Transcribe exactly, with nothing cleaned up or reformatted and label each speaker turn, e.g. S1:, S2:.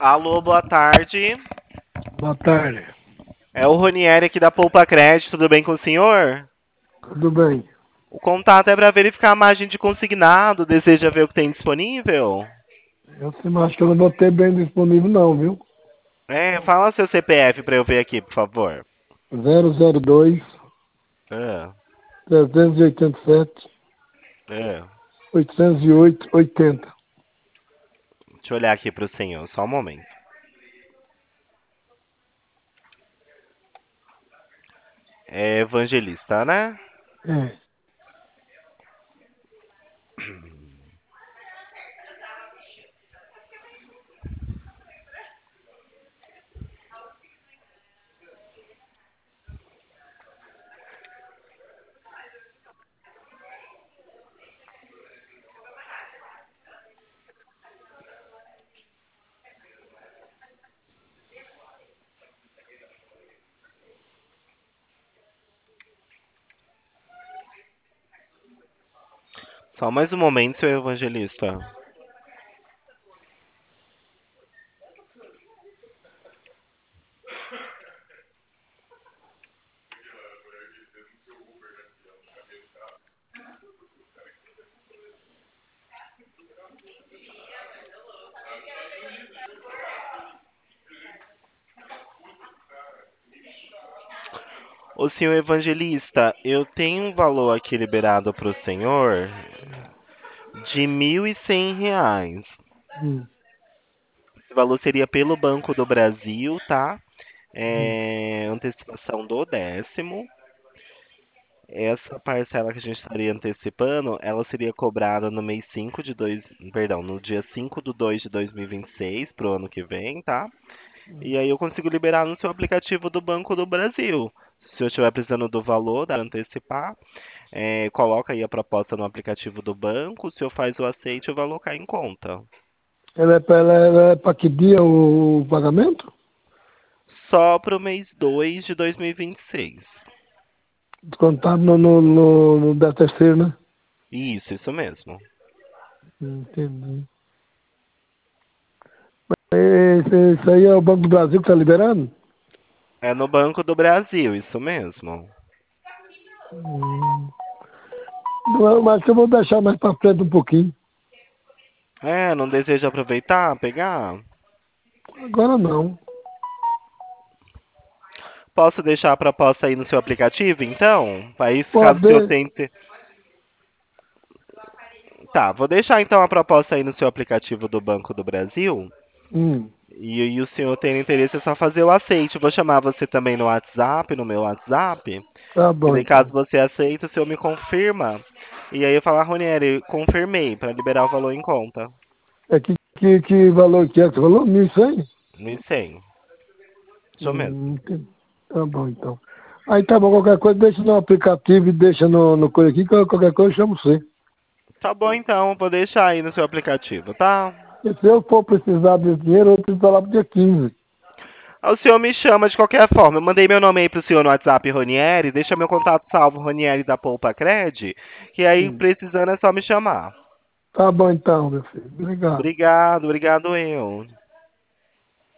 S1: Alô, boa tarde.
S2: Boa tarde.
S1: É o Ronieri aqui da Poupa Crédito, tudo bem com o senhor?
S2: Tudo bem?
S1: O contato é para verificar a margem de consignado, deseja ver o que tem disponível?
S2: Eu se acho que eu não vou ter bem disponível não, viu?
S1: É, fala seu C P F para eu ver aqui, por favor.
S2: zero zero dois,
S1: É,
S2: trezentos e oitenta e sete,
S1: é.
S2: oitocentos e oito, oitenta.
S1: Deixa eu olhar aqui para o senhor, só um momento. É evangelista, né?
S2: É.
S1: Só mais um momento, seu evangelista. Ô senhor evangelista, eu tenho um valor aqui liberado para o senhor de mil e cem reais.
S2: Hum,
S1: Esse valor seria pelo Banco do Brasil, tá?
S2: hum.
S1: É, antecipação do décimo. Essa parcela que a gente estaria antecipando, ela seria cobrada no mês cinco de dois, perdão, no dia cinco de dois de dois mil e vinte e seis, pro ano que vem, tá? E aí eu consigo liberar no seu aplicativo do Banco do Brasil. Se o senhor estiver precisando do valor, dá pra antecipar, é, coloca aí a proposta no aplicativo do banco, o senhor faz o aceite e o valor cai em conta.
S2: Ela é para ela, ela é para que dia o, o pagamento?
S1: Só pro mês dois de dois mil e vinte e seis.
S2: Descontado no, no, no, no da terceira, né?
S1: Isso, isso mesmo.
S2: Entendi. Esse, isso aí é o Banco do Brasil que está liberando?
S1: É no Banco do Brasil, isso mesmo.
S2: Hum. Não, mas eu vou deixar mais para frente um pouquinho.
S1: É, não deseja aproveitar, pegar?
S2: Agora não.
S1: Posso deixar a proposta aí no seu aplicativo, então? Aí, caso o senhor
S2: Pode.
S1: tente. Tá, vou deixar então a proposta aí no seu aplicativo do Banco do Brasil.
S2: Hum,
S1: E, e o senhor tem interesse é só fazer o aceite. Eu vou chamar você também no WhatsApp, no meu WhatsApp.
S2: tá
S1: Que
S2: bom
S1: daí, caso
S2: então.
S1: você aceite, o senhor me confirma. E aí eu falar, Ronieri, confirmei, para liberar o valor em conta.
S2: É que, que, que valor que é que você falou? Mil e cem?
S1: mil e cem. Isso mesmo.
S2: Hum, entendi. Tá bom então. Aí tá bom, qualquer coisa deixa no aplicativo e deixa no, no coisa aqui, que qualquer coisa eu chamo você.
S1: Tá bom então, vou deixar aí no seu aplicativo, tá?
S2: E se eu for precisar desse dinheiro, eu preciso lá pro dia quinze.
S1: O senhor me chama de qualquer forma. Eu mandei meu nome aí pro senhor no WhatsApp, Ronieri. Deixa meu contato salvo, Ronieri da Poupa Cred. Que aí,
S2: Hum.
S1: precisando, é só me chamar.
S2: Tá bom então, meu filho. Obrigado.
S1: Obrigado, obrigado eu.